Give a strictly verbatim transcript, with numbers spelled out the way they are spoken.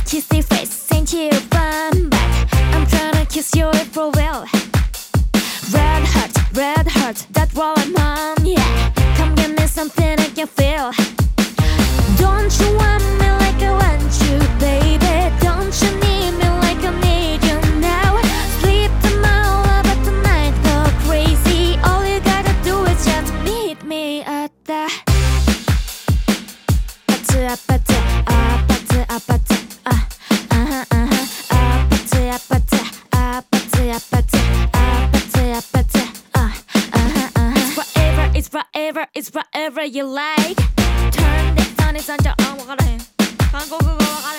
kissy face ain't you fun, but I'm tryna kiss you for real. Red heart, red heart, that's what I'm on, yeah. Come give me something I can feel. Don't you want me like I want you, baby? Don't you need me like I need you now? Sleep tomorrow, but tonight go crazy. All you gotta do is just meet me at the 아파트, 아파트, 아파트, 아파트, 아, 아하, 아하. 아파트, 아파트, 아파트, 아파트, 아파트, 아파트, 아, 아하, 아하. It's forever, it's forever, it's forever you like. Turn the sun is on your arm, what I